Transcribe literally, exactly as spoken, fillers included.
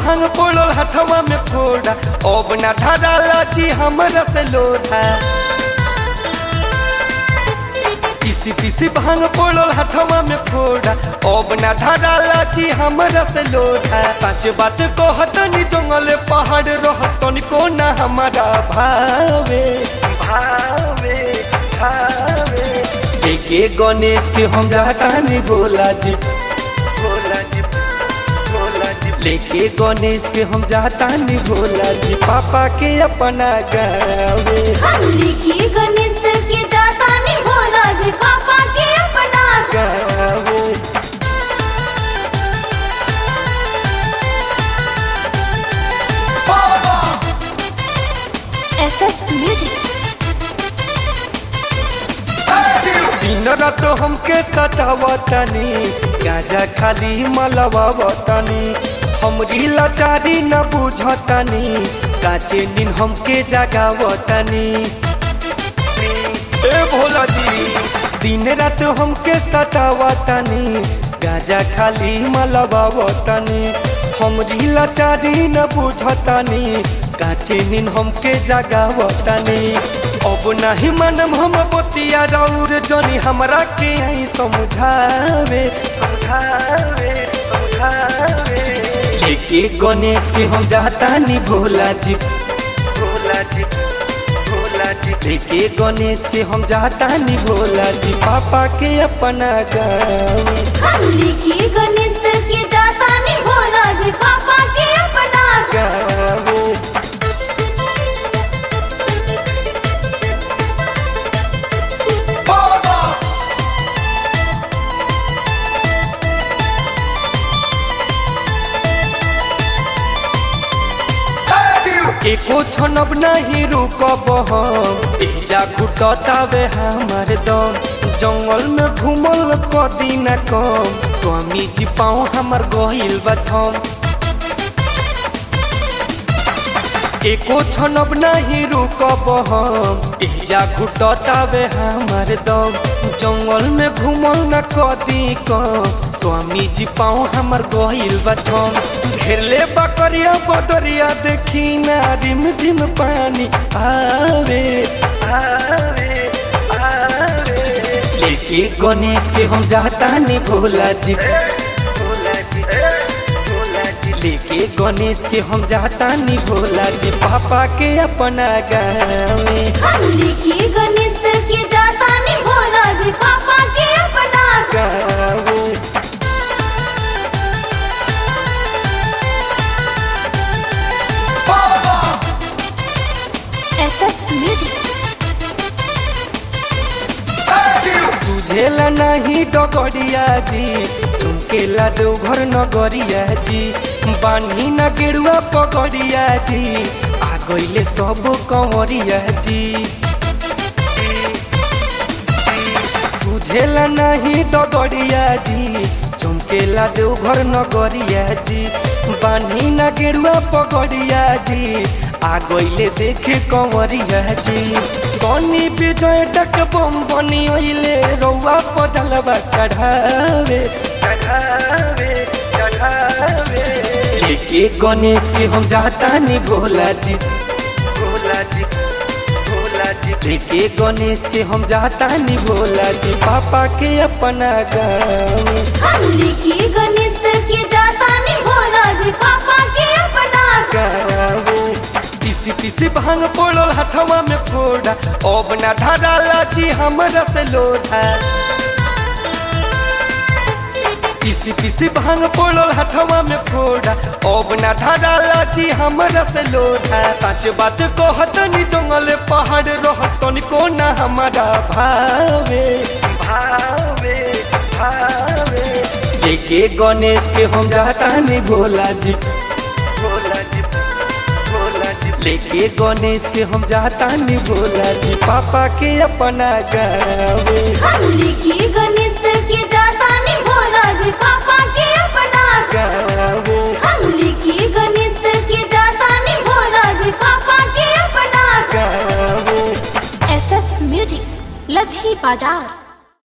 भांग पड़ल हथवा में फोड़ा, अब ना धराला जी हमरा से लोढ़ा। पीसी पीसी भांग पड़ल हथवा में फोड़ा, अब ना धराला जी हमरा से लोढ़ा। सच बात कहतनी जंगल पहाड़ रहतनी को ना हमारा भावे भावे भावे। लेके गणेश के हम जातानी भोला जी भोला जी भोला जी। लेके गणेश के हम जातानी भोला जी, पापा के अपना गावे। हम लेके गणेश के जातानी भोला जी, पापा के अपना गावे। SS music. दिन रात हमके सतावतनी, गाजा खाली मलवावतनी। हमरी लाचारी न बुझतनी, काचे दिन हमके जगावतनी। ए भोला जी दिन रात हमके सतावतनी, गाजा खाली मलवावतनी। हमरी लाचारी न बुझतनी, काचे दिन हमके जगावतनी। अब नहीं मानम हम बतिया राउर जनी हमरा के आई समझावे समझावे समझावे। लेके गणेश के हम जातानी भोला जी भोला जी भोला जी। लेके गणेश के हम जातानी भोला जी, पापा के अपना गावे। हम लेके गणेश के जातानी भोला जी, पापा के अपना गावे। एको छनब नहीं रुकब हम, जा घुटतावे हमार दम। जंगल में घूमल कदी न कम, स्वामी जी पाँव हमार गहिल बथम। एको छनब नहीं रुकब हम, जा घुटतावे हमार दम। जंगल में घूमल न कदी कम, स्वामी जी पाँव हमार गहिल बथम। घेरले बकरिया बदरिया देखी ना, रिम झिम पानी आवे आवे आवे। लेके गणेश के हम जातानी भोला जी भोला जी भोला जी। लेके गणेश के हम जातानी भोला जी, पापा के अपना गावे। हम लेके गणेश के जातानी भोला जी, पापा के अपना गावे। SS music. तुझेला नहीं डगरिया जी, चुमकेला देवघर नगरिया जी। बानी न गेरुआ पगड़िया जी, आ गईले सब कंवरिया जी। तुझेला नहीं डगरिया जी, चुमकेला देवघर नगरिया जी। बानी न गेरुआ पगड़िया जी, आ गईले देखे कंवरिया जी। सोनी विजय तक बम बनी अइले, रउआ पजलवा चढ़ावे चढ़ावे चढ़ावे। लेके गणेश के हम जातानी भोला जी भोला जी भोला जी। लेके गणेश के हम जातानी भोला जी, पापा के अपना गावे। हम लेके गणेश के जातानी भोला जी, पापा के अपना गावे। पीसी पीसी भांग पड़ल हथवा में फोड़ा, अब ना धराला जी हमरा से लोढ़ा। पीसी पीसी भांग पड़ल हथवा में फोड़ा, अब ना धराला जी हमरा से लोढ़ा। सच बात कहतनी जंगल पहाड़ रहतनी को ना हमारा भावे भावे भावे। लेके गणेश के हम जातानी भोला जी भोला जी भोला जी। लेके गणेश के हम जातानी भोला जी, पापा के अपना गावे। हम लेके गणेश के जातानी भोला जी, पापा के अपना गावे। हम लेके गणेश के जातानी भोला जी, पापा के अपना गावे। एसएस म्यूजिक लधी बाजार।